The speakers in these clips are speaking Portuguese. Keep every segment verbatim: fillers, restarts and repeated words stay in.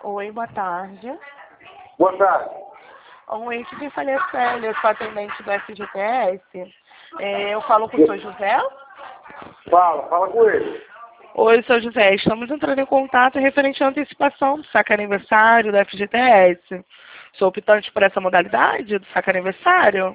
Oi, boa tarde. Boa tarde. Oi, aqui quem fala é a Célia, eu sou atendente do F G T S. É, eu falo com o senhor José? Fala, fala com ele. Oi, senhor José, estamos entrando em contato referente à antecipação do saque aniversário do F G T S. Sou optante por essa modalidade do saque aniversário?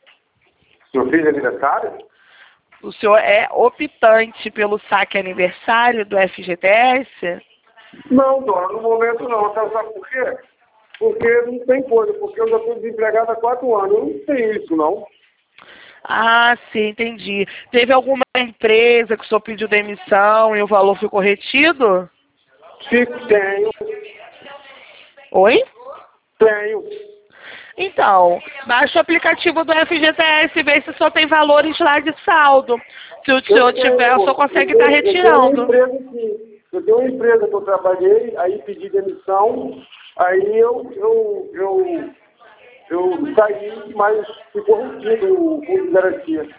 Seu filho é aniversário? O senhor é optante pelo saque aniversário do F G T S? Não, dona, no momento não. Sabe, sabe por quê? Porque não tem coisa, porque eu já estou desempregado há quatro anos. Eu não tenho isso, não. Ah, sim, entendi. Teve alguma empresa que o senhor pediu demissão e o valor ficou retido? Fico, tenho, Oi? tenho. Então, baixa o aplicativo do F G T S e vê se só tem valores lá de saldo. Se o senhor Eu tenho, tiver, o senhor consegue eu estar tenho, eu tenho uma retirando. empresa que, eu tenho uma empresa que eu trabalhei, aí pedi demissão, aí eu, eu, eu, eu saí, mas ficou retido o fundo de garantia.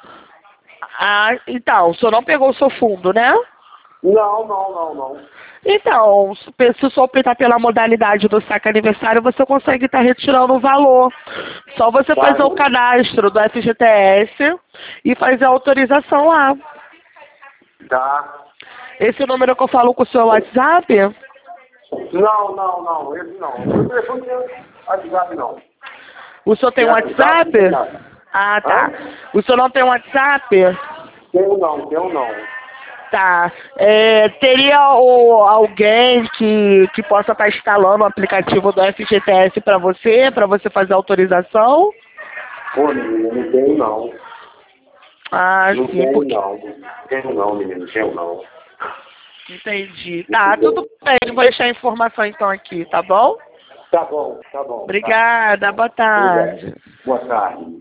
Ah, então, o senhor não pegou o seu fundo, né? Não, não, não, não. Então, se o senhor optar pela modalidade do saque aniversário, você consegue estar retirando o valor. Só você Tá. fazer o cadastro do F G T S e fazer a autorização lá. Tá. Esse número que eu falo com o seu WhatsApp? Não, não, não, esse não. O meu telefone tem WhatsApp, não. O senhor tem Tem WhatsApp? WhatsApp? Não. Ah, tá. Hã? O senhor não tem WhatsApp? Tenho não, tenho não. Tá. É, teria o, alguém que, que possa estar instalando o aplicativo do F G T S para você, para você fazer a autorização? Pô, menino, não tenho não. Ah, Não sim, tenho porque... não. Tenho não, menino, tenho não. Entendi. Tá, tudo bem. Vou deixar a informação então aqui, tá bom? Tá bom, tá bom. Tá. Obrigada. Boa Obrigado. tarde. Boa tarde.